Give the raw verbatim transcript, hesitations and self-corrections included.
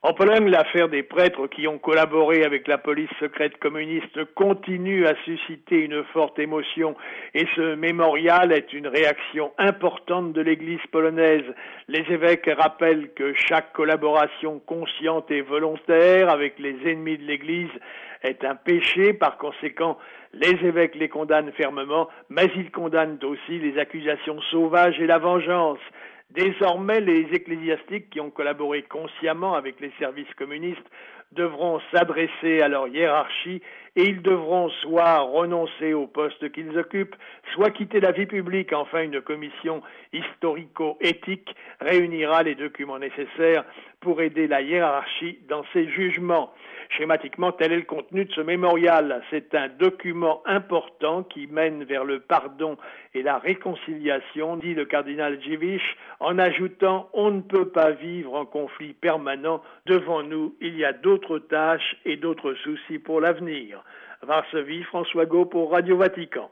En Pologne, l'affaire des prêtres qui ont collaboré avec la police secrète communiste continue à susciter une forte émotion et ce mémorial est une réaction importante de l'Église polonaise. Les évêques rappellent que chaque collaboration consciente et volontaire avec les ennemis de l'Église est un péché. Par conséquent, les évêques les condamnent fermement, mais ils condamnent aussi les accusations sauvages et la vengeance. Désormais, les ecclésiastiques qui ont collaboré consciemment avec les services communistes devront s'adresser à leur hiérarchie et ils devront soit renoncer au poste qu'ils occupent, soit quitter la vie publique. Enfin, une commission historico-éthique réunira les documents nécessaires pour aider la hiérarchie dans ses jugements. Schématiquement, tel est le contenu de ce mémorial. C'est un document important qui mène vers le pardon et la réconciliation, dit le cardinal Dziwisz, en ajoutant « On ne peut pas vivre en conflit permanent. Devant nous, il y a d'autres tâches et d'autres soucis pour l'avenir ». Varsovie, François Gault pour Radio Vatican.